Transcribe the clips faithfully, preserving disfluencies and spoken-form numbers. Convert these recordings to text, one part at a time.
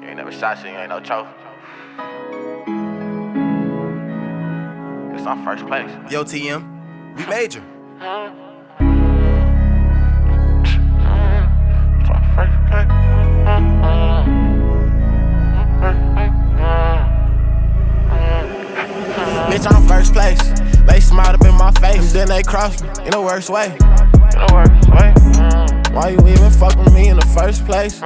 ain't never shot shit, you ain't no trophy. It's our first place. Yo, T M, we major. It's our first place. Bitch, I'm first place. They smiled up in my face, then they crossed me in the worst way. In the worst way. Why you even fuck with me in the first place?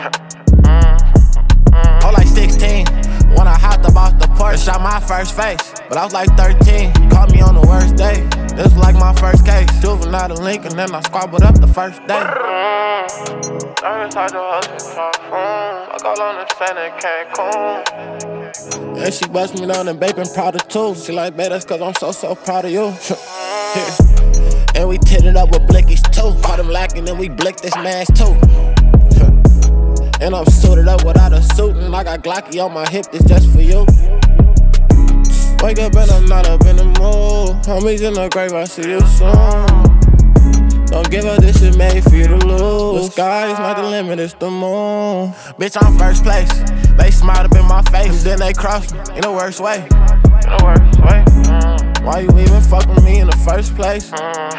I was like sixteen when I hopped up off the porch, shot my first face. But I was like thirteen, caught me on the worst day. This was like my first case, juvenile to Lincoln, then I squabbled up the first day. I'm inside the house in Cancun. Fuck all on the sand in Cancun. And she bust me down and vaping Prada too. She like, babe, that's cause I'm so, so proud of you. Yeah. And we titted up with blickies too. Caught him lacking and we blicked this man's too. And I'm suited up without a suit, and I got Glocky on my hip, this just for you. Wake up and I'm not up in the mood. Homies in the grave, I see you soon. Don't give up, this shit made for you to lose. The sky is not the limit, it's the moon. Bitch, I'm first place. They smiled up in my face, then they crossed me in the worst way. In the worst way. Why you even fuck with me in the first place?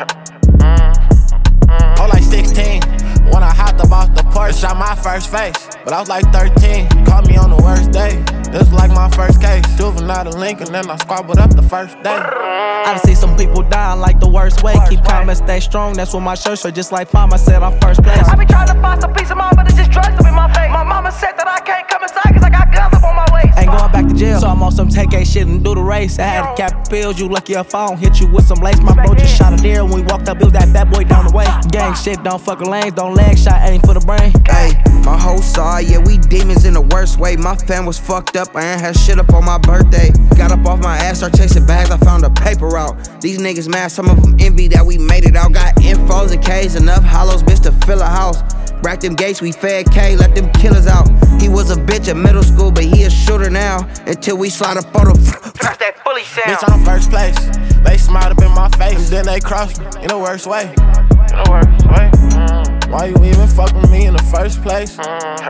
I was like sixteen when I hopped up off the porch, shot my first face. But I was like thirteen, caught me on the worst day. This was like my first case, juvenile to Lincoln, then I squabbled up the first day. I done see some people dying like the worst way. Keep calm and stay strong, that's what my shirt said. Just like Palmer said, I'm first place. I be trying to find some peace of mind, but it's just drugs up in my face. My mama said that I can't come inside cause I got guns up on my waist. Ain't going back to jail, so I'm on some take a shit and do the race. I had to cap the pills, you lucky if I don't hit you with some lace. My bro just shot a deer when we walked up, it was that bad boy down the way. Gang shit, don't fuck with lanes, don't leg shot, ain't for the brain. Hey, my whole side, yeah, we demons in the worst way. My fam was fucked up, I ain't had shit up on my birthday. Got up off my ass, started chasing bags, I found a paper route. These niggas mad, some of them envy that we made it out. Got infos and K's, enough hollows, bitch, to fill a house. Racked them gates, we fed K, let them killers out. He was a bitch at middle school, but he a shooter now. Until we slide up on him, That's that fully sound. Bitch, I'm first place. They smiled up in my face, then they crossed me in the worst way. In the worst way. Why you even fuck with me in the first place?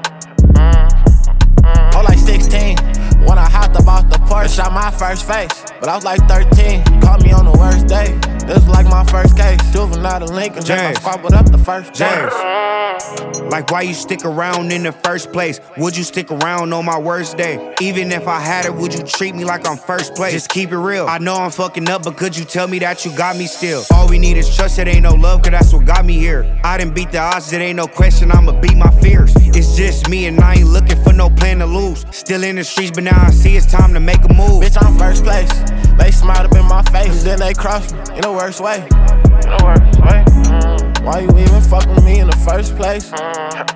I was like sixteen when I hopped up off the porch, shot my first face. But I was like thirteen, caught me on the worst day. This was like my first case, juvenile to Lincoln, then I squabbled up the first day. James, like why you stick around in the first place? Would you stick around on my worst day? Even if I had it, would you treat me like I'm first place? Just keep it real. I know I'm fucking up, but could you tell me that you got me still? All we need is trust, it ain't no love, cause that's what got me here. I done beat the odds, it ain't no question, I'ma beat my fears. It's just me and I ain't looking for no plan to lose. Still in the streets, but now I see it's time to make a move. Bitch, I'm first place. They smiled up in my face, then they crossed me in the worst way. In the worst way. Why you even fuck with me in the first place? I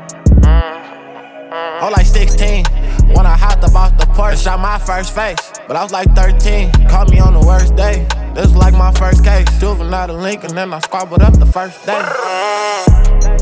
was like sixteen when I hopped up off the porch, shot my first face. But I was like thirteen, caught me on the worst day. This was like my first case, juvenile to Lincoln, then I squabbled up the first day.